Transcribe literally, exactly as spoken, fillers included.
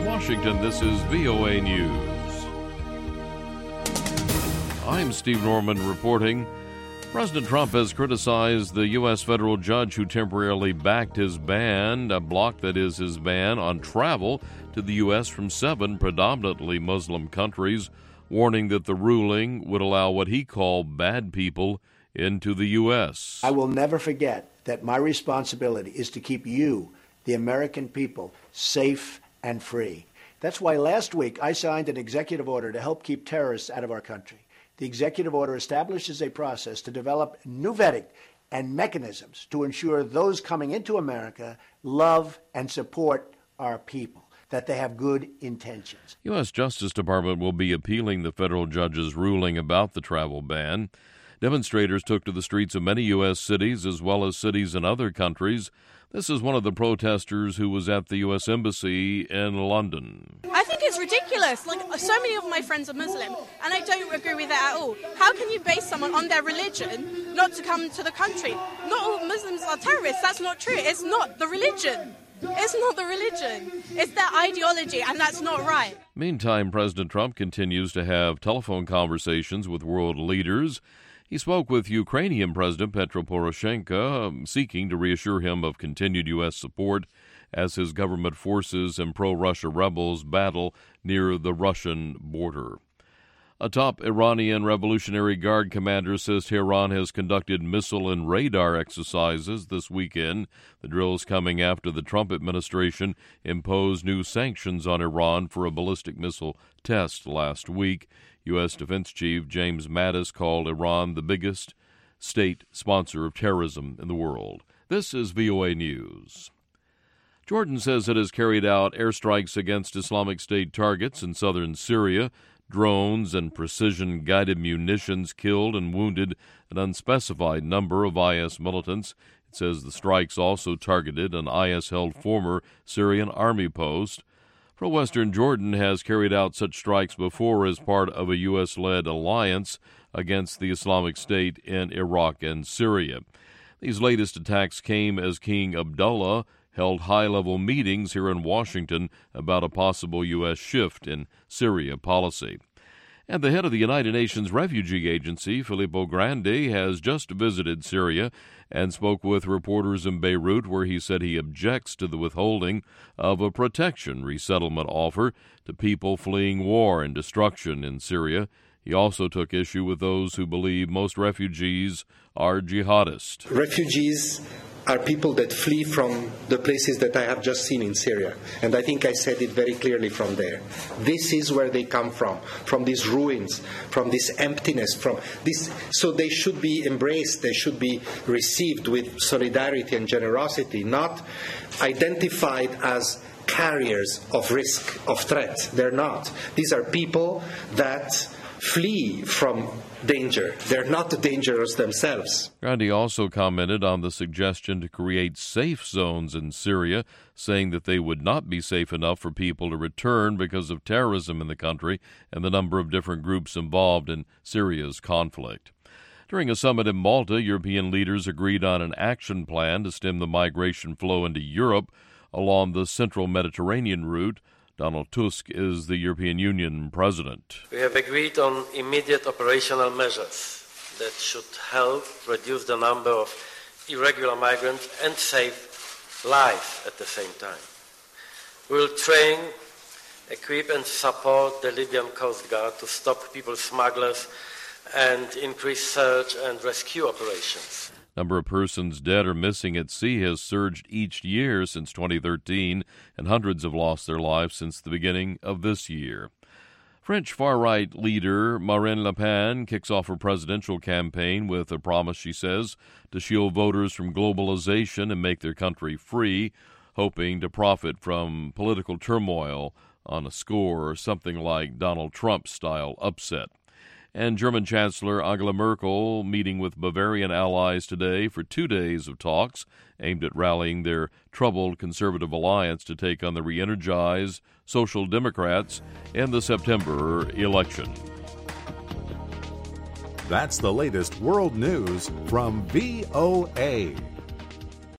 From Washington, this is V O A News. I'm Steve Norman reporting. President Trump has criticized the U S federal judge who temporarily backed his ban, a block that is his ban on travel to the U S from seven predominantly Muslim countries, warning that the ruling would allow what he called bad people into the U S. I will never forget that my responsibility is to keep you, the American people, safe and free. That's why last week I signed an executive order to help keep terrorists out of our country. The executive order establishes a process to develop new vetting and mechanisms to ensure those coming into America love and support our people, that they have good intentions. U S Justice Department will be appealing the federal judge's ruling about the travel ban. Demonstrators took to the streets of many U S cities as well as cities in other countries. This is one of the protesters who was at the U S Embassy in London. I think it's ridiculous. Like, so many of my friends are Muslim, and I don't agree with that at all. How can you base someone on their religion not to come to the country? Not all Muslims are terrorists. That's not true. It's not the religion. It's not the religion. It's their ideology, and that's not right. Meantime, President Trump continues to have telephone conversations with world leaders. He spoke with Ukrainian President Petro Poroshenko, seeking to reassure him of continued U S support as his government forces and pro-Russia rebels battle near the Russian border. A top Iranian Revolutionary Guard commander says Tehran has conducted missile and radar exercises this weekend. The drills coming after the Trump administration imposed new sanctions on Iran for a ballistic missile test last week. U S. Defense Chief James Mattis called Iran the biggest state sponsor of terrorism in the world. This is V O A News. Jordan says it has carried out airstrikes against Islamic State targets in southern Syria. Drones and precision-guided munitions killed and wounded an unspecified number of I S militants. It says the strikes also targeted an I S-held former Syrian army post. Pro-Western Jordan has carried out such strikes before as part of a U S-led alliance against the Islamic State in Iraq and Syria. These latest attacks came as King Abdullah held high-level meetings here in Washington about a possible U S shift in Syria policy. And the head of the United Nations Refugee Agency, Filippo Grandi, has just visited Syria and spoke with reporters in Beirut, where he said he objects to the withholding of a protection resettlement offer to people fleeing war and destruction in Syria. He also took issue with those who believe most refugees are jihadists. Refugees are people that flee from the places that I have just seen in Syria. And I think I said it very clearly from there. This is where they come from, from these ruins, from this emptiness, from this. So they should be embraced, they should be received with solidarity and generosity, not identified as carriers of risk, of threat. They're not. These are people that flee from danger. They're not dangerous themselves. Grandi also commented on the suggestion to create safe zones in Syria, saying that they would not be safe enough for people to return because of terrorism in the country and the number of different groups involved in Syria's conflict. During a summit in Malta, European leaders agreed on an action plan to stem the migration flow into Europe along the central Mediterranean route. Donald Tusk is the European Union president. We have agreed on immediate operational measures that should help reduce the number of irregular migrants and save lives at the same time. We will train, equip and support the Libyan Coast Guard to stop people smugglers and increase search and rescue operations. Number of persons dead or missing at sea has surged each year since twenty thirteen, and hundreds have lost their lives since the beginning of this year. French far-right leader Marine Le Pen kicks off her presidential campaign with a promise, she says, to shield voters from globalization and make their country free, hoping to profit from political turmoil on a score or something like Donald Trump-style upset. And German Chancellor Angela Merkel meeting with Bavarian allies today for two days of talks aimed at rallying their troubled conservative alliance to take on the re-energized Social Democrats in the September election. That's the latest world news from V O A.